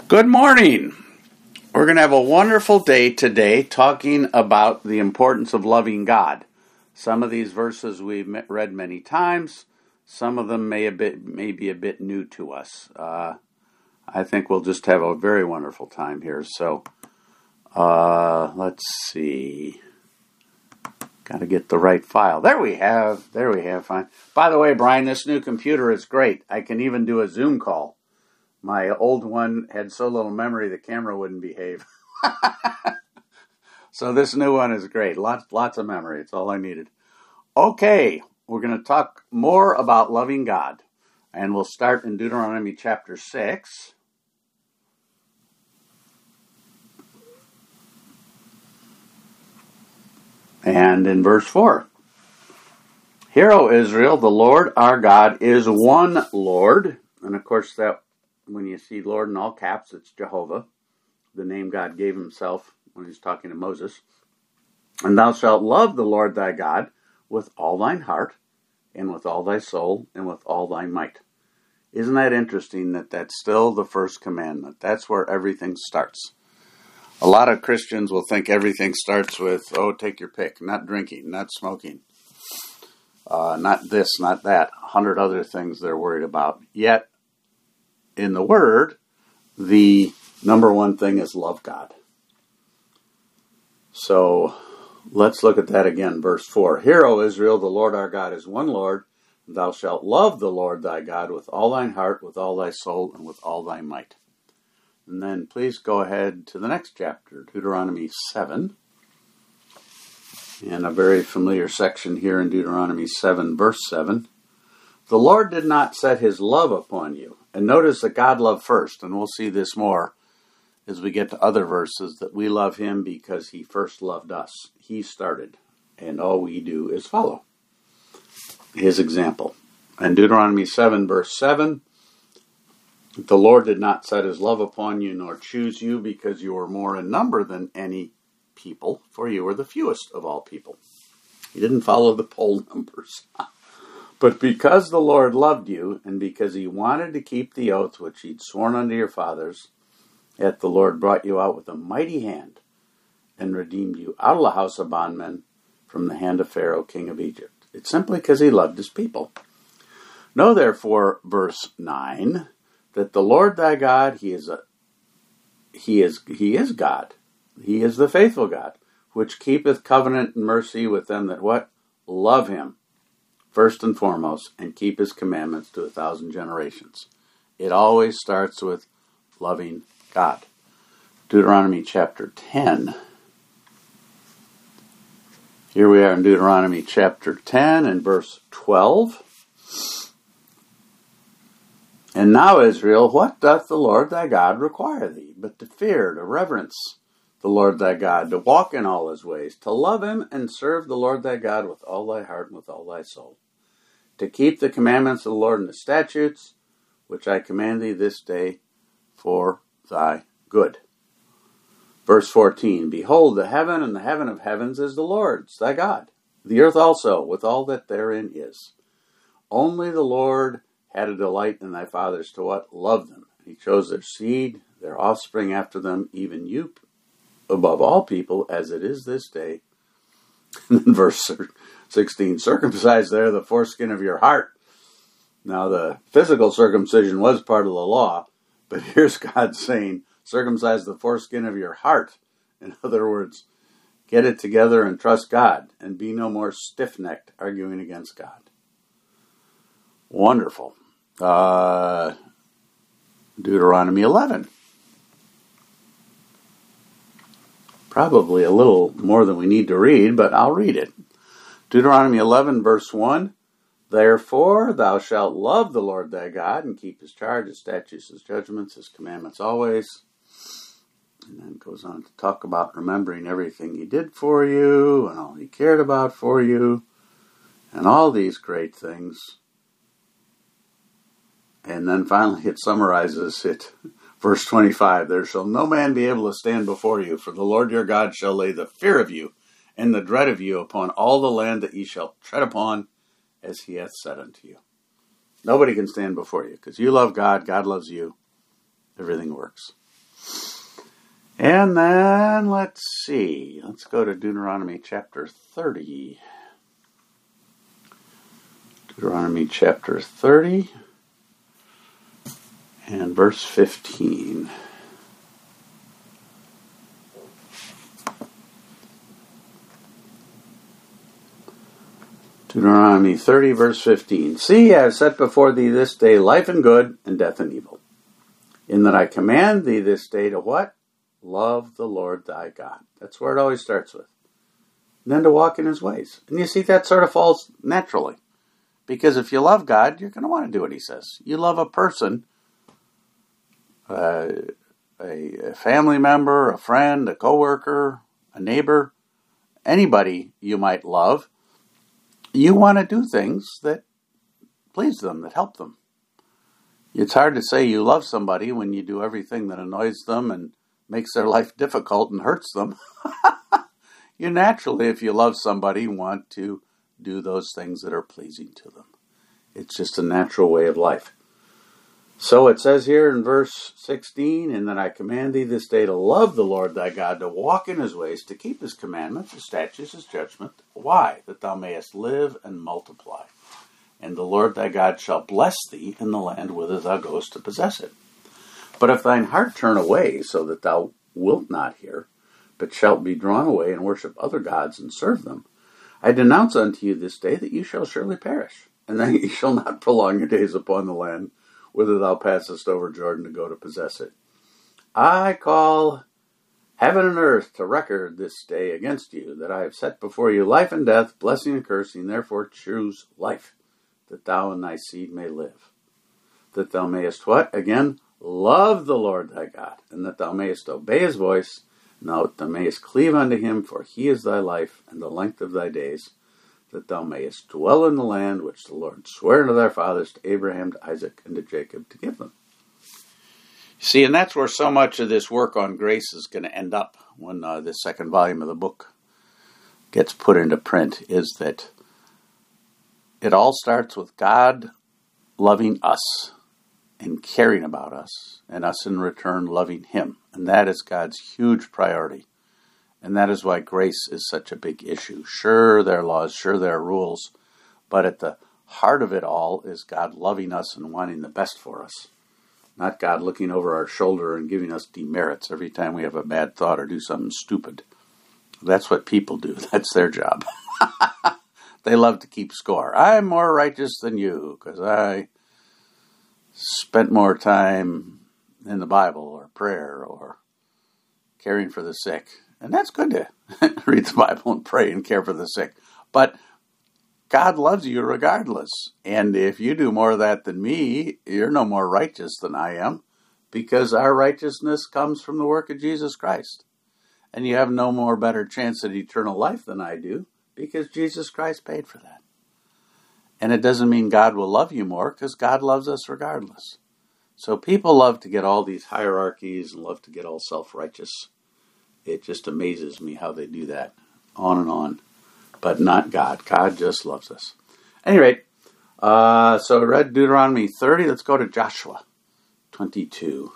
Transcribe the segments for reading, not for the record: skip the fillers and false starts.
Good morning. We're going to have a wonderful day today talking about the importance of loving God. Some of these verses we've read many times. Some of them may be a bit new to us. I think we'll just have a very wonderful time here. So let's see. Got to get the right file. There we have. Fine. By the way, Brian, this new computer is great. I can even do a Zoom call. My old one had so little memory the camera wouldn't behave. So this new one is great. Lots of memory. It's all I needed. Okay, we're going to talk more about loving God. And we'll start in Deuteronomy chapter 6. And in verse 4. Hear, O Israel, the Lord our God is one Lord. And of course that when you see Lord in all caps, it's Jehovah, the name God gave himself when he's talking to Moses. And thou shalt love the Lord thy God with all thine heart, and with all thy soul, and with all thy might. Isn't that interesting that that's still the first commandment? That's where everything starts. A lot of Christians will think everything starts with, take your pick, not drinking, not smoking, not this, not that, 100 other things they're worried about. Yet, in the Word, the number one thing is love God. So, let's look at that again, verse 4. Hear, O Israel, the Lord our God is one Lord. Thou shalt love the Lord thy God with all thine heart, with all thy soul, and with all thy might. And then please go ahead to the next chapter, Deuteronomy 7. And a very familiar section here in Deuteronomy 7, verse 7. The Lord did not set his love upon you. And notice that God loved first, and we'll see this more as we get to other verses, that we love him because he first loved us. He started, and all we do is follow his example. And Deuteronomy 7, verse 7, the Lord did not set his love upon you, nor choose you, because you were more in number than any people, for you were the fewest of all people. He didn't follow the poll numbers. But because the Lord loved you, and because he wanted to keep the oath which he'd sworn unto your fathers, yet the Lord brought you out with a mighty hand, and redeemed you out of the house of bondmen from the hand of Pharaoh, king of Egypt. It's simply because he loved his people. Know therefore, verse 9, that the Lord thy God, he is God. He is the faithful God, which keepeth covenant and mercy with them that what? Love him. First and foremost, and keep his commandments to 1,000 generations. It always starts with loving God. Deuteronomy chapter 10. Here we are in Deuteronomy chapter 10 and verse 12. And now, Israel, what doth the Lord thy God require thee, but to fear, to reverence the Lord thy God, to walk in all his ways, to love him and serve the Lord thy God with all thy heart and with all thy soul, to keep the commandments of the Lord and the statutes, which I command thee this day for thy good. Verse 14, Behold, the heaven and the heaven of heavens is the Lord's, thy God, the earth also, with all that therein is. Only the Lord had a delight in thy fathers to what? Love them. He chose their seed, their offspring after them, even you, above all people, as it is this day. And then verse 16, circumcise there the foreskin of your heart. Now the physical circumcision was part of the law, but here's God saying, circumcise the foreskin of your heart. In other words, get it together and trust God, and be no more stiff-necked arguing against God. Wonderful. Deuteronomy 11. Probably a little more than we need to read, but I'll read it. Deuteronomy 11, verse 1. Therefore thou shalt love the Lord thy God, and keep his charge, his statutes, his judgments, his commandments always. And then it goes on to talk about remembering everything he did for you, and all he cared about for you, and all these great things. And then finally it summarizes it. Verse 25, There shall no man be able to stand before you, for the Lord your God shall lay the fear of you and the dread of you upon all the land that ye shall tread upon, as he hath said unto you. Nobody can stand before you, because you love God, God loves you, everything works. And then, let's see. Let's go to Deuteronomy chapter 30. Deuteronomy chapter 30 and verse 15. Deuteronomy 30, verse 15. See, I have set before thee this day life and good, and death and evil. In that I command thee this day to what? Love the Lord thy God. That's where it always starts with. And then to walk in his ways. And you see, that sort of falls naturally. Because if you love God, you're going to want to do what he says. You love a person, a family member, a friend, a coworker, a neighbor, anybody you might love. You want to do things that please them, that help them. It's hard to say you love somebody when you do everything that annoys them and makes their life difficult and hurts them. You naturally, if you love somebody, want to do those things that are pleasing to them. It's just a natural way of life. So it says here in verse 16, and that I command thee this day to love the Lord thy God, to walk in his ways, to keep his commandments, his statutes, his judgment. Why? That thou mayest live and multiply. And the Lord thy God shall bless thee in the land whither thou goest to possess it. But if thine heart turn away, so that thou wilt not hear, but shalt be drawn away and worship other gods and serve them, I denounce unto you this day that you shall surely perish, and that ye shall not prolong your days upon the land whither thou passest over Jordan to go to possess it. I call heaven and earth to record this day against you, that I have set before you life and death, blessing and cursing. Therefore choose life, that thou and thy seed may live. That thou mayest what? Again, love the Lord thy God, and that thou mayest obey his voice, and that thou mayest cleave unto him, for he is thy life and the length of thy days, that thou mayest dwell in the land which the Lord sware unto thy fathers, to Abraham, to Isaac, and to Jacob, to give them. See, and that's where so much of this work on grace is going to end up when this second volume of the book gets put into print, is that it all starts with God loving us and caring about us, and us in return loving him. And that is God's huge priority. And that is why grace is such a big issue. Sure, there are laws, sure, there are rules, but at the heart of it all is God loving us and wanting the best for us. Not God looking over our shoulder and giving us demerits every time we have a bad thought or do something stupid. That's what people do. That's their job. They love to keep score. I'm more righteous than you because I spent more time in the Bible or prayer or caring for the sick. And that's good to read the Bible and pray and care for the sick. But God loves you regardless. And if you do more of that than me, you're no more righteous than I am, because our righteousness comes from the work of Jesus Christ. And you have no more better chance at eternal life than I do, because Jesus Christ paid for that. And it doesn't mean God will love you more, because God loves us regardless. So people love to get all these hierarchies and love to get all self-righteous. It just amazes me how they do that, on and on. But not God. God just loves us. At any rate, so I read Deuteronomy 30. Let's go to Joshua 22.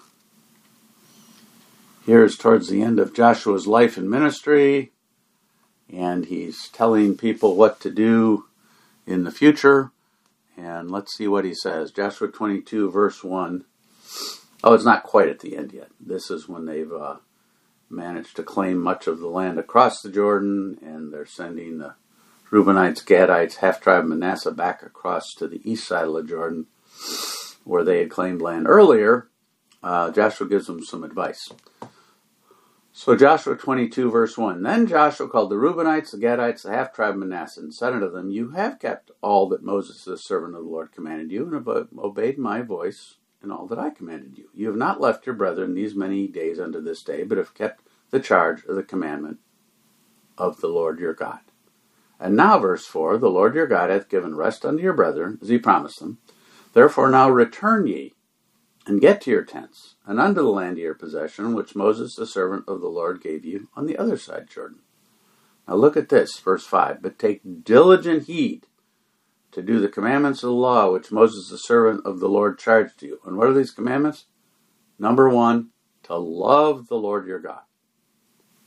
Here's towards the end of Joshua's life and ministry, and he's telling people what to do in the future. And let's see what he says. Joshua 22, verse 1. Oh, it's not quite at the end yet. This is when they've managed to claim much of the land across the Jordan, and they're sending the Reubenites, Gadites, half-tribe Manasseh back across to the east side of the Jordan, where they had claimed land earlier. Joshua gives them some advice. So Joshua 22, verse 1. Then Joshua called the Reubenites, the Gadites, the half-tribe Manasseh, and said unto them, You have kept all that Moses, the servant of the Lord, commanded you, and have obeyed my voice in all that I commanded you. You have not left your brethren these many days unto this day, but have kept the charge of the commandment of the Lord your God. And now, verse 4, the Lord your God hath given rest unto your brethren, as he promised them. Therefore now return ye, and get to your tents, and unto the land of your possession, which Moses the servant of the Lord gave you on the other side Jordan. Now look at this, verse 5. But take diligent heed to do the commandments of the law, which Moses the servant of the Lord charged you. And what are these commandments? Number 1, to love the Lord your God.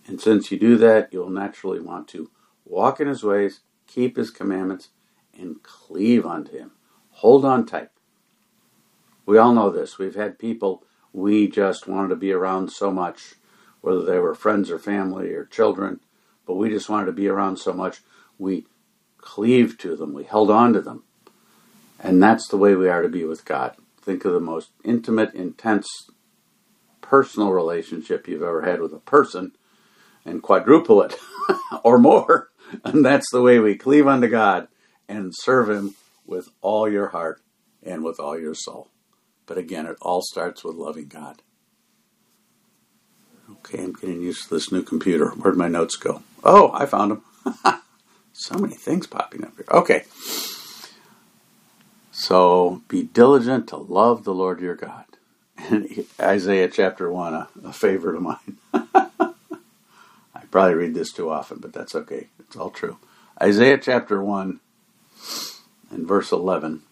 And since you do that, you'll naturally want to walk in his ways, keep his commandments, and cleave unto him. Hold on tight. We all know this. We've had people we just wanted to be around so much, whether they were friends or family or children, but we just wanted to be around so much, we cleaved to them. We held on to them. And that's the way we are to be with God. Think of the most intimate, intense, personal relationship you've ever had with a person and quadruple it or more. And that's the way we cleave unto God and serve him with all your heart and with all your soul. But again, it all starts with loving God. Okay, I'm getting used to this new computer. Where'd my notes go? Oh, I found them. So many things popping up here. Okay. So, be diligent to love the Lord your God. And Isaiah chapter 1, a favorite of mine. I probably read this too often, but that's okay. It's all true. Isaiah chapter 1 and verse 11.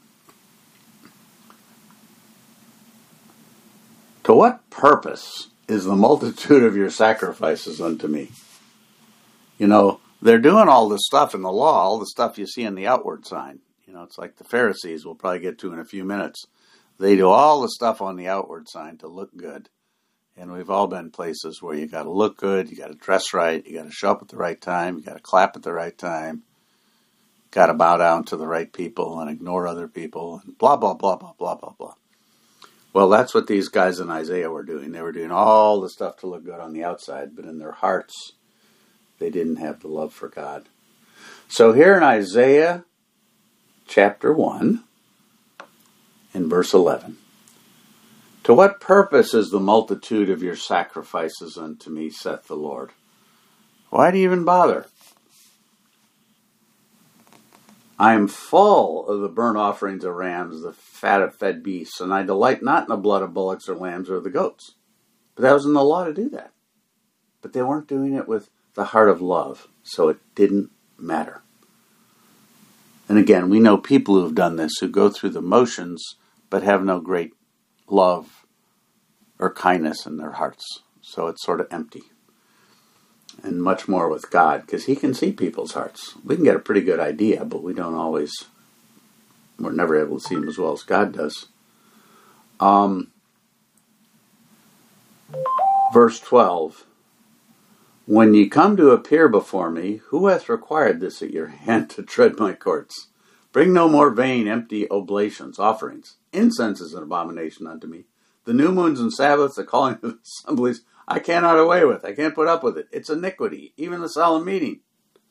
To what purpose is the multitude of your sacrifices unto me? You know, they're doing all this stuff in the law, all the stuff you see in the outward sign. You know, it's like the Pharisees we'll probably get to in a few minutes. They do all the stuff on the outward sign to look good. And we've all been places where you got to look good, you got to dress right, you got to show up at the right time, you got to clap at the right time, got to bow down to the right people and ignore other people, and blah, blah, blah, blah, blah, blah, blah. Well, that's what these guys in Isaiah were doing. They were doing all the stuff to look good on the outside, but in their hearts, they didn't have the love for God. So here in Isaiah chapter 1, in verse 11, to what purpose is the multitude of your sacrifices unto me, saith the Lord? Why do you even bother? I am full of the burnt offerings of rams, the fat of fed beasts, and I delight not in the blood of bullocks or lambs or the goats. But that was in the law to do that. But they weren't doing it with the heart of love, so it didn't matter. And again, we know people who have done this, who go through the motions, but have no great love or kindness in their hearts. So it's sort of empty. And much more with God, because he can see people's hearts. We can get a pretty good idea, but we're never able to see them as well as God does. Verse 12. When ye come to appear before me, who hath required this at your hand to tread my courts? Bring no more vain, empty oblations, offerings. Incense is an abomination unto me. The new moons and Sabbaths, the calling of assemblies, I cannot away with. I can't put up with it. It's iniquity, even the solemn meeting.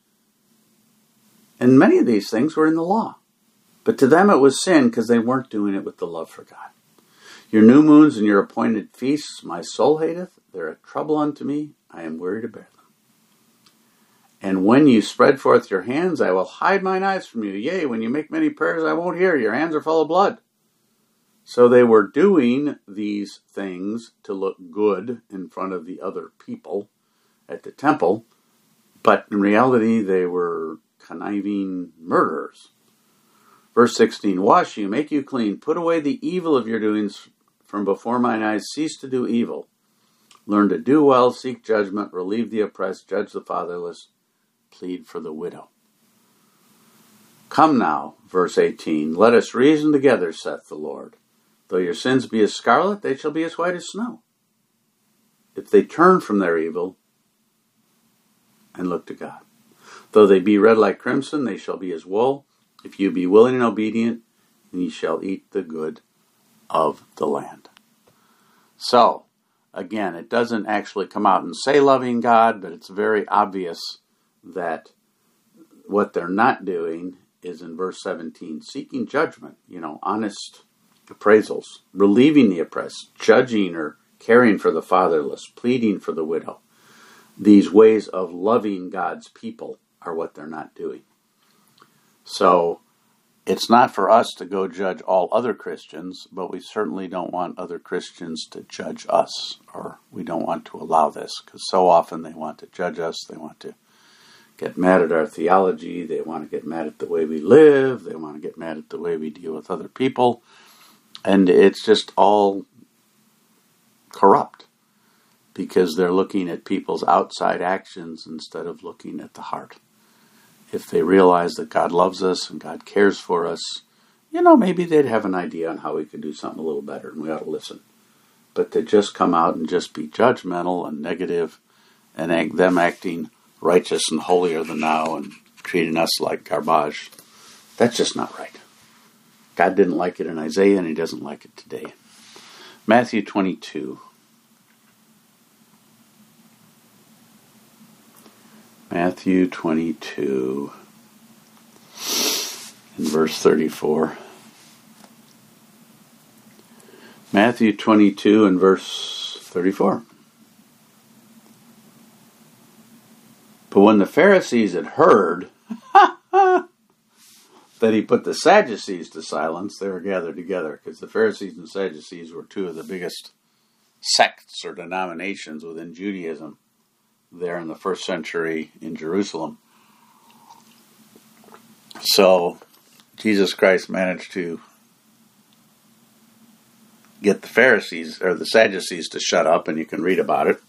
And many of these things were in the law. But to them it was sin because they weren't doing it with the love for God. Your new moons and your appointed feasts my soul hateth. They're a trouble unto me. I am weary to bear them. And when you spread forth your hands, I will hide mine eyes from you. Yea, when you make many prayers, I won't hear. Your hands are full of blood. So they were doing these things to look good in front of the other people at the temple, but in reality they were conniving murderers. Verse 16, wash you, make you clean, put away the evil of your doings from before mine eyes, cease to do evil. Learn to do well, seek judgment, relieve the oppressed, judge the fatherless, plead for the widow. Come now, verse 18, let us reason together, saith the Lord. Though your sins be as scarlet, they shall be as white as snow. If they turn from their evil and look to God. Though they be red like crimson, they shall be as wool. If you be willing and obedient, ye shall eat the good of the land. So, again, it doesn't actually come out and say loving God, but it's very obvious that what they're not doing is in verse 17, seeking judgment, honest appraisals, relieving the oppressed, judging or caring for the fatherless, pleading for the widow. These ways of loving God's people are what they're not doing. So it's not for us to go judge all other Christians, but we certainly don't want other Christians to judge us, or we don't want to allow this, because so often they want to judge us, they want to get mad at our theology, they want to get mad at the way we live, they want to get mad at the way we deal with other people. And it's just all corrupt. because they're looking at people's outside actions instead of looking at the heart. If they realize that God loves us and God cares for us, maybe they'd have an idea on how we could do something a little better, and we ought to listen. But to just come out and just be judgmental and negative, and them acting righteous and holier than thou and treating us like garbage, that's just not right. God didn't like it in Isaiah, and he doesn't like it today. Matthew 22. Matthew 22, in verse 34. Matthew 22 and verse 34. But when the Pharisees had heard that he put the Sadducees to silence, they were gathered together, because the Pharisees and Sadducees were two of the biggest sects or denominations within Judaism there in the first century in Jerusalem. So Jesus Christ managed to get the Pharisees or the Sadducees to shut up, and you can read about it.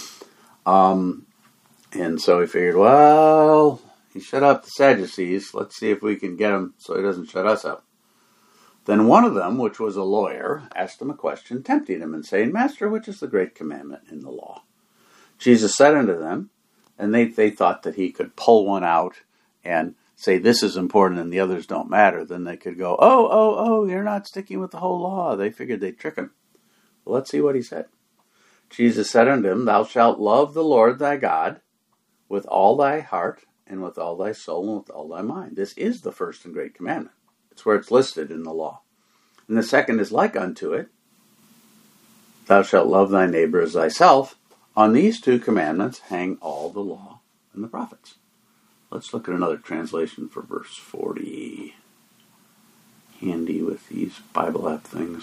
And so he figured, well, he shut up the Sadducees. Let's see if we can get him so he doesn't shut us up. Then one of them, which was a lawyer, asked him a question, tempting him and saying, Master, which is the great commandment in the law? Jesus said unto them, and they thought that he could pull one out and say this is important and the others don't matter. Then they could go, oh, you're not sticking with the whole law. They figured they'd trick him. Well, let's see what he said. Jesus said unto him, Thou shalt love the Lord thy God with all thy heart and with all thy soul and with all thy mind. This is the first and great commandment. It's where it's listed in the law. And the second is like unto it. Thou shalt love thy neighbor as thyself. On these two commandments hang all the law and the prophets. Let's look at another translation for verse 40. Handy with these Bible app things.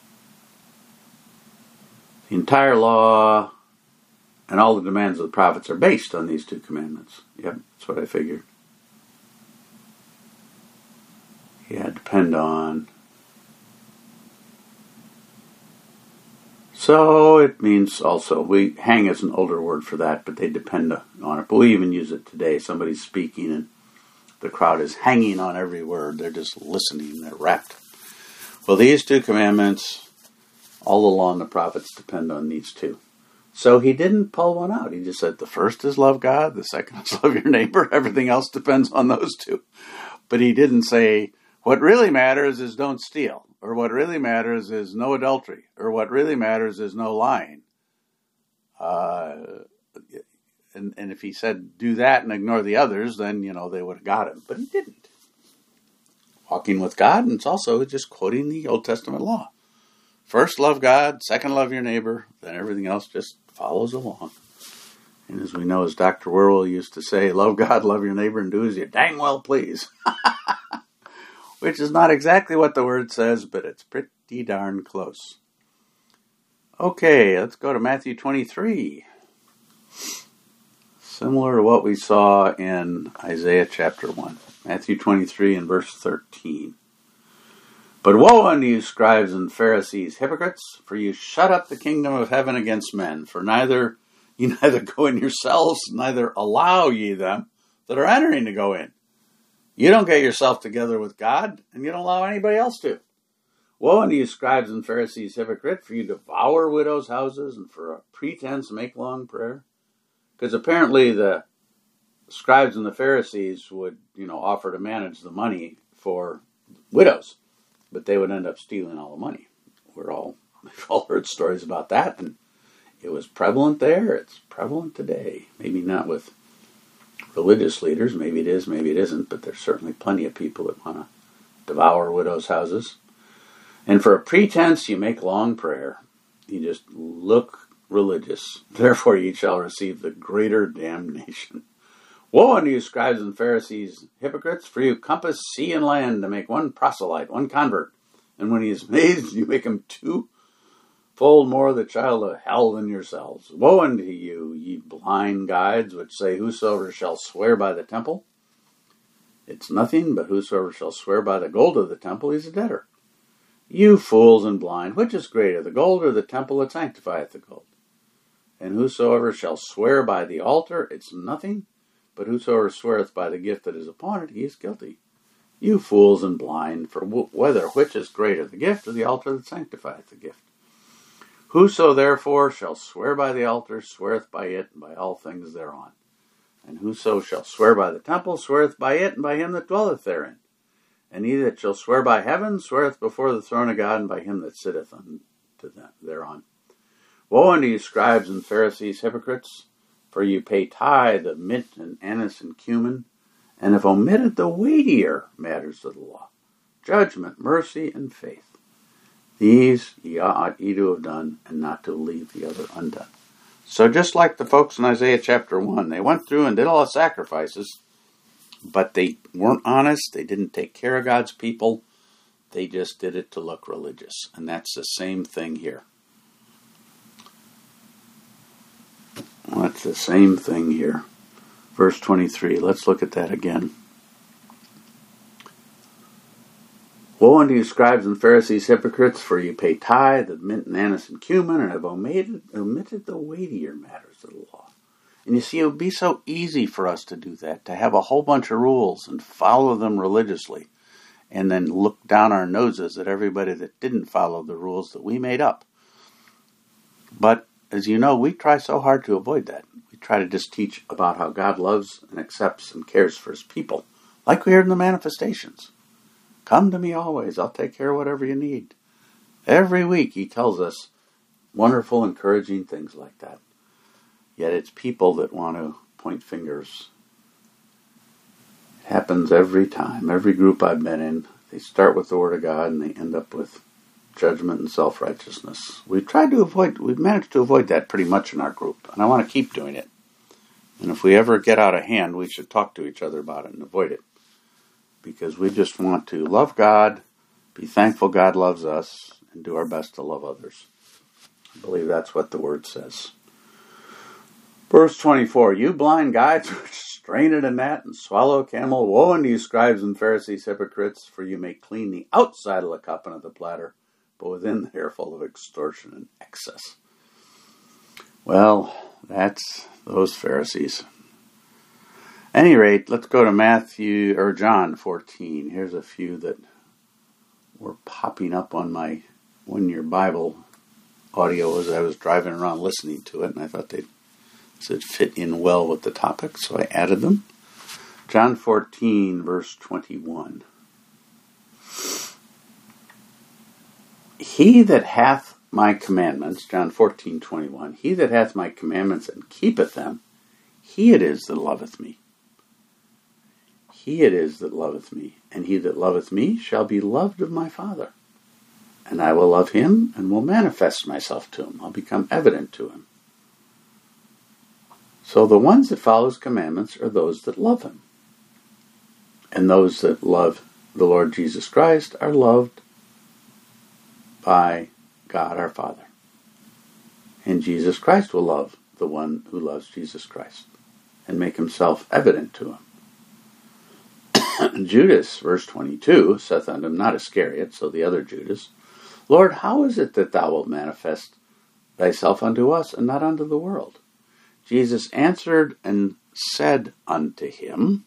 The entire law and all the demands of the prophets are based on these two commandments. Yep, that's what I figured. Yeah, depend on. So it means also, hang is an older word for that, but they depend on it. But we even use it today. Somebody's speaking and the crowd is hanging on every word. They're just listening. They're rapt. Well, these two commandments, all the law and the prophets depend on these two. So he didn't pull one out. He just said the first is love God, the second is love your neighbor. Everything else depends on those two. But he didn't say, what really matters is don't steal. Or what really matters is no adultery. Or what really matters is no lying. And if he said do that and ignore the others, then, they would have got him. But he didn't. Walking with God, and it's also just quoting the Old Testament law. First, love God. Second, love your neighbor. Then everything else just follows along. And as we know, as Dr. Werwell used to say, love God, love your neighbor, and do as you dang well please. Which is not exactly what the word says, but it's pretty darn close. Okay, let's go to Matthew 23. Similar to what we saw in Isaiah chapter 1. Matthew 23 and verse 13. But woe unto you, scribes and Pharisees, hypocrites, for you shut up the kingdom of heaven against men. For you neither go in yourselves, neither allow ye them that are entering to go in. You don't get yourself together with God, and you don't allow anybody else to. Woe unto you, scribes and Pharisees, hypocrite, for you devour widows' houses, and for a pretense make long prayer. Because apparently the scribes and the Pharisees would, offer to manage the money for widows, but they would end up stealing all the money. We've all heard stories about that, and it was prevalent there. It's prevalent today. Maybe not with religious leaders. Maybe it is, maybe it isn't, but there's certainly plenty of people that want to devour widows' houses. And for a pretense, you make long prayer. You just look religious. Therefore, ye shall receive the greater damnation. Woe unto you, scribes and Pharisees, hypocrites, for you compass sea and land to make one proselyte, one convert. And when he is made, you make him twofold more the child of hell than yourselves. Woe unto you, ye blind guides, which say, whosoever shall swear by the temple, it's nothing, but whosoever shall swear by the gold of the temple, he's a debtor. You fools and blind, which is greater, the gold or the temple that sanctifieth the gold? And whosoever shall swear by the altar, it's nothing. But whosoever sweareth by the gift that is upon it, he is guilty. You fools and blind, for whether which is greater, the gift or the altar that sanctifieth the gift? Whoso therefore shall swear by the altar, sweareth by it, and by all things thereon. And whoso shall swear by the temple, sweareth by it, and by him that dwelleth therein. And he that shall swear by heaven, sweareth before the throne of God, and by him that sitteth thereon. Woe unto you, scribes and Pharisees, hypocrites! For you pay tithe of mint and anise and cumin, and have omitted the weightier matters of the law, judgment, mercy, and faith. These ye ought ye to have done, and not to leave the other undone. So just like the folks in Isaiah chapter 1, they went through and did all the sacrifices, but they weren't honest, they didn't take care of God's people, they just did it to look religious. And that's the same thing here. That's the same thing here. Verse 23, let's look at that again. Woe unto you, scribes and Pharisees, hypocrites, for you pay tithe of mint and anise and cumin, and have omitted the weightier matters of the law. And you see, it would be so easy for us to do that, to have a whole bunch of rules and follow them religiously, and then look down our noses at everybody that didn't follow the rules that we made up. But, as you know, we try so hard to avoid that. We try to just teach about how God loves and accepts and cares for his people, like we heard in the manifestations. Come to me always, I'll take care of whatever you need. Every week he tells us wonderful, encouraging things like that. Yet it's people that want to point fingers. It happens every time. Every group I've been in, they start with the Word of God and they end up with judgment and self-righteousness. We've managed to avoid that pretty much in our group, and I want to keep doing it. And if we ever get out of hand, we should talk to each other about it and avoid it. Because we just want to love God, be thankful God loves us, and do our best to love others. I believe that's what the Word says. Verse 24, you blind guides which strain at a gnat and swallow a camel, woe unto you, scribes and Pharisees, hypocrites, for you may clean the outside of the cup and of the platter, but within they are full of extortion and excess. Well, that's those Pharisees. At any rate, let's go to John 14. Here's a few that were popping up on my one-year Bible audio as I was driving around listening to it, and I thought they'd fit in well with the topic, so I added them. John 14, verse 21. He that hath my commandments, John 14:21, he that hath my commandments and keepeth them, he it is that loveth me. He it is that loveth me, and he that loveth me shall be loved of my Father. And I will love him, and will manifest myself to him. I'll become evident to him. So the ones that follow his commandments are those that love him. And those that love the Lord Jesus Christ are loved by God our Father. And Jesus Christ will love the one who loves Jesus Christ and make himself evident to him. Judas, verse 22, saith unto him, not Iscariot, so the other Judas, Lord, how is it that thou wilt manifest thyself unto us, and not unto the world? Jesus answered and said unto him,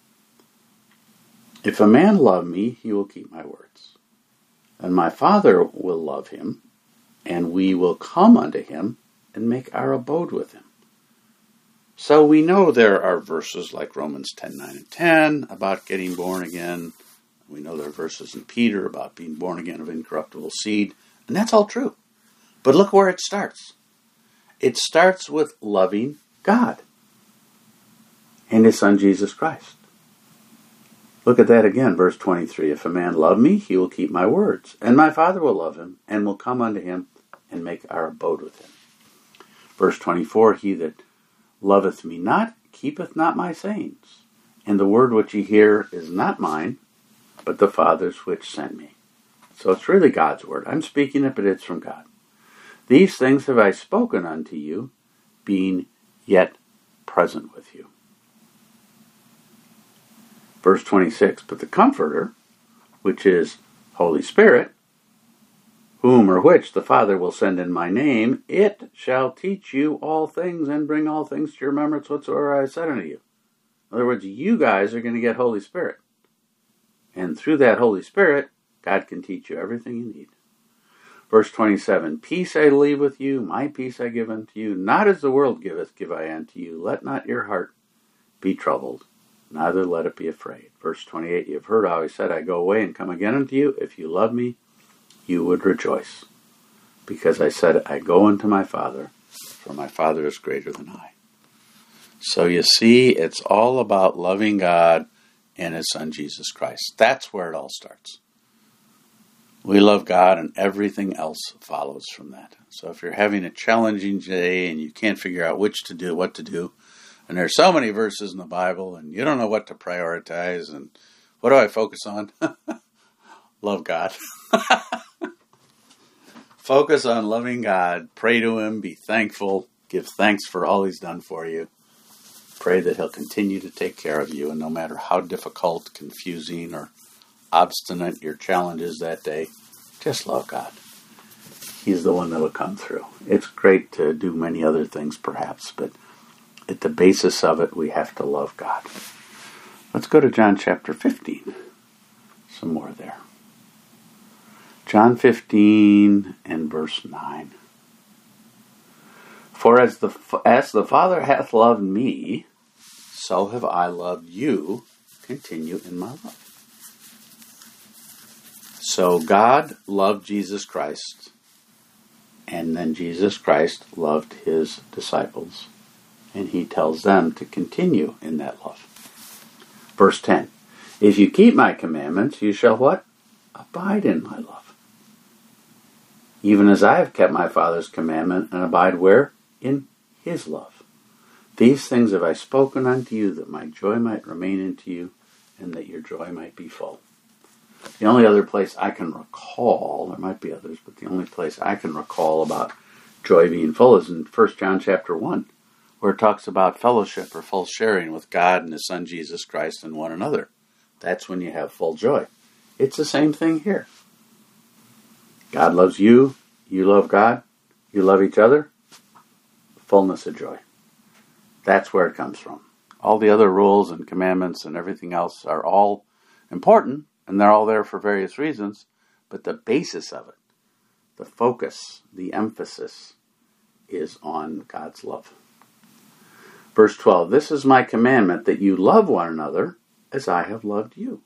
if a man love me, he will keep my words. And my Father will love him, and we will come unto him, and make our abode with him. So we know there are verses like Romans 10:9 and 10 about getting born again. We know there are verses in Peter about being born again of incorruptible seed. And that's all true. But look where it starts. It starts with loving God and his Son Jesus Christ. Look at that again, verse 23. If a man love me, he will keep my words. And my Father will love him, and will come unto him, and make our abode with him. Verse 24. He that loveth me not, keepeth not my sayings. And the word which ye hear is not mine, but the Father's which sent me. So it's really God's word. I'm speaking it, but it's from God. These things have I spoken unto you, being yet present with you. Verse 26, but the Comforter, which is Holy Spirit, whom or which the Father will send in my name, it shall teach you all things and bring all things to your remembrance whatsoever I have said unto you. In other words, you guys are going to get Holy Spirit. And through that Holy Spirit, God can teach you everything you need. Verse 27, peace I leave with you, my peace I give unto you. Not as the world giveth, give I unto you. Let not your heart be troubled, neither let it be afraid. Verse 28, you have heard how I said, I go away and come again unto you. If you love me, you would rejoice. Because I said, I go unto my Father, for my Father is greater than I. So you see, it's all about loving God and His Son, Jesus Christ. That's where it all starts. We love God and everything else follows from that. So if you're having a challenging day and you can't figure out what to do, and there's so many verses in the Bible and you don't know what to prioritize and what do I focus on? Love God. Focus on loving God. Pray to Him. Be thankful. Give thanks for all He's done for you. Pray that He'll continue to take care of you. And no matter how difficult, confusing, or obstinate your challenge is that day, just love God. He's the one that will come through. It's great to do many other things perhaps, but at the basis of it, we have to love God. Let's go to John chapter 15. Some more there. John 15 and verse 9. For as the Father hath loved me, so have I loved you. Continue in my love. So God loved Jesus Christ, and then Jesus Christ loved His disciples, and He tells them to continue in that love. Verse 10, if you keep my commandments, you shall what? Abide in my love. Even as I have kept my Father's commandment and abide where? In His love. These things have I spoken unto you, that my joy might remain into you, and that your joy might be full. The only other place I can recall, there might be others, but the only place I can recall about joy being full is in 1 John chapter 1, where it talks about fellowship or full sharing with God and His Son Jesus Christ and one another. That's when you have full joy. It's the same thing here. God loves you, you love God, you love each other, fullness of joy. That's where it comes from. All the other rules and commandments and everything else are all important, and they're all there for various reasons, but the basis of it, the focus, the emphasis, is on God's love. Verse 12, this is my commandment, that you love one another as I have loved you.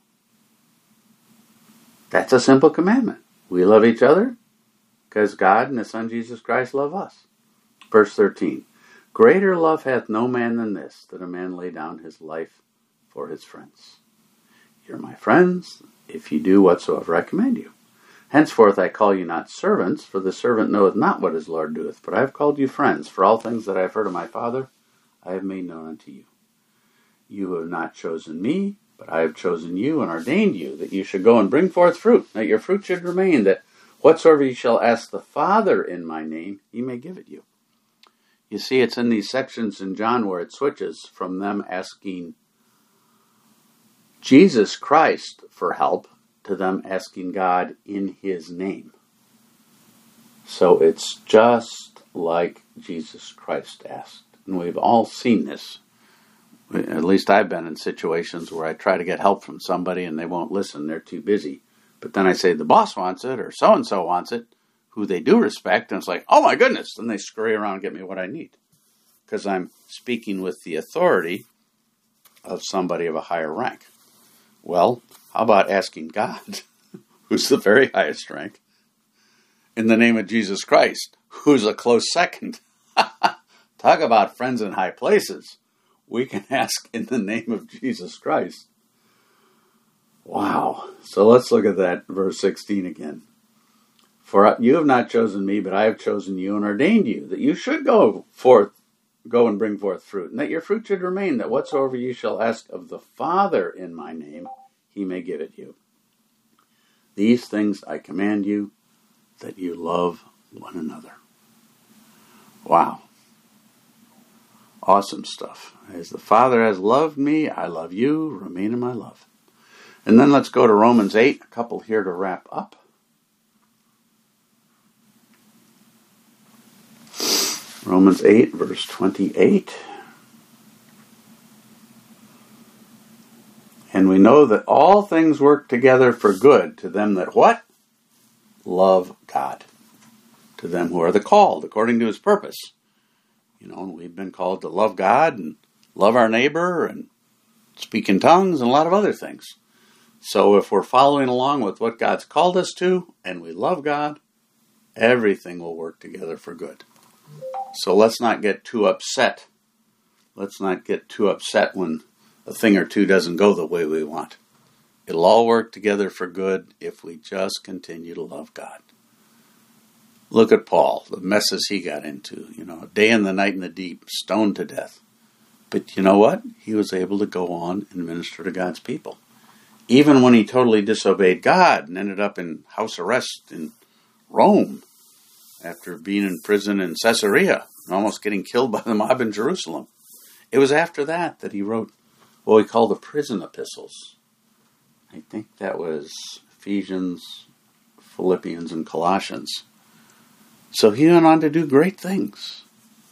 That's a simple commandment. We love each other because God and His Son Jesus Christ love us. Verse 13, greater love hath no man than this, that a man lay down his life for his friends. You're my friends, if you do whatsoever I command you. Henceforth I call you not servants, for the servant knoweth not what his Lord doeth, but I have called you friends, for all things that I have heard of my Father, I have made known unto you. You have not chosen me, but I have chosen you and ordained you, that you should go and bring forth fruit, that your fruit should remain, that whatsoever you shall ask the Father in my name, He may give it you. You see, it's in these sections in John where it switches from them asking Jesus Christ for help to them asking God in His name. So it's just like Jesus Christ asked. And we've all seen this. At least I've been in situations where I try to get help from somebody and they won't listen. They're too busy. But then I say the boss wants it or so-and-so wants it, who they do respect, and it's like, oh my goodness, then they scurry around and get me what I need. Because I'm speaking with the authority of somebody of a higher rank. Well, how about asking God, who's the very highest rank, in the name of Jesus Christ, who's a close second? Talk about friends in high places. We can ask in the name of Jesus Christ. Wow. So let's look at that verse 16 again. For you have not chosen me, but I have chosen you and ordained you, that you should go and bring forth fruit, and that your fruit should remain, that whatsoever you shall ask of the Father in my name, He may give it you. These things I command you, that you love one another. Wow. Awesome stuff. As the Father has loved me, I love you. Remain in my love. And then let's go to Romans 8, a couple here to wrap up. Romans 8, verse 28. And we know that all things work together for good to them that what? Love God. To them who are the called according to his purpose. You know, we've been called to love God and love our neighbor and speak in tongues and a lot of other things. So if we're following along with what God's called us to and we love God, everything will work together for good. So let's not get too upset. Let's not get too upset when a thing or two doesn't go the way we want. It'll all work together for good if we just continue to love God. Look at Paul, the messes he got into. You know, a day and the night in the deep, stoned to death. But you know what? He was able to go on and minister to God's people. Even when he totally disobeyed God and ended up in house arrest in Rome after being in prison in Caesarea and almost getting killed by the mob in Jerusalem. It was after that he wrote what we call the prison epistles. I think that was Ephesians, Philippians, and Colossians. So he went on to do great things.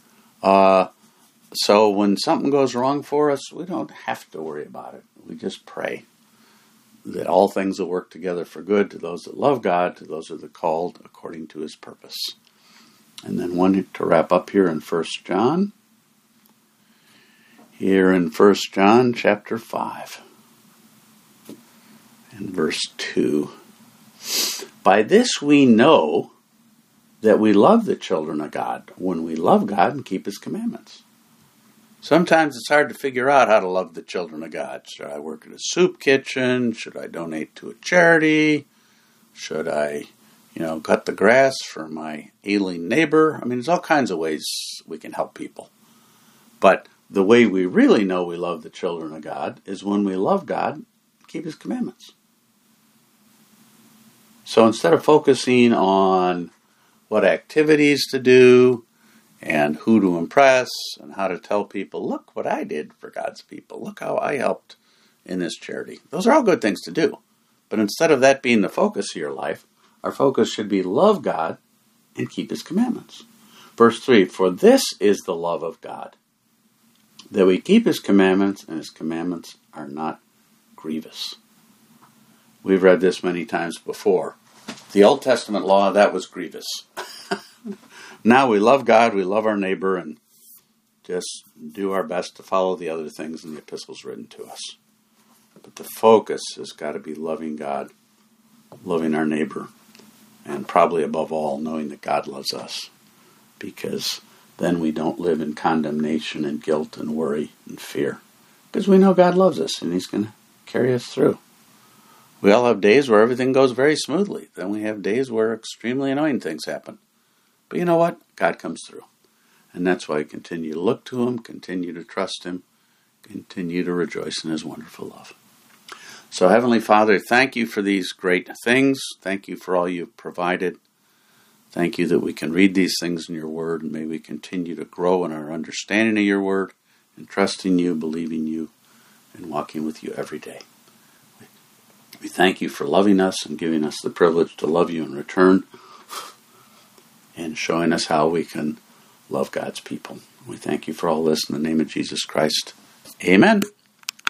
So when something goes wrong for us, we don't have to worry about it. We just pray that all things will work together for good to those that love God, to those that are called according to his purpose. And then one to wrap up here in 1 John. Here in 1 John chapter 5 and verse 2. By this we know that we love the children of God, when we love God and keep his commandments. Sometimes it's hard to figure out how to love the children of God. Should I work at a soup kitchen? Should I donate to a charity? Should I, cut the grass for my ailing neighbor? I mean, there's all kinds of ways we can help people. But the way we really know we love the children of God is when we love God, keep his commandments. So instead of focusing on what activities to do and who to impress and how to tell people, look what I did for God's people. Look how I helped in this charity. Those are all good things to do. But instead of that being the focus of your life, our focus should be love God and keep his commandments. Verse 3, for this is the love of God, that we keep his commandments, and his commandments are not grievous. We've read this many times before. The Old Testament law, that was grievous. Now we love God, we love our neighbor, and just do our best to follow the other things in the epistles written to us. But the focus has got to be loving God, loving our neighbor, and probably above all, knowing that God loves us. Because then we don't live in condemnation and guilt and worry and fear. Because we know God loves us, and he's going to carry us through. We all have days where everything goes very smoothly. Then we have days where extremely annoying things happen. But you know what? God comes through. And that's why I continue to look to him, continue to trust him, continue to rejoice in his wonderful love. So Heavenly Father, thank you for these great things. Thank you for all you've provided. Thank you that we can read these things in your word, and may we continue to grow in our understanding of your word and trusting you, believing you, and walking with you every day. We thank you for loving us and giving us the privilege to love you in return, and showing us how we can love God's people. We thank you for all this in the name of Jesus Christ. Amen.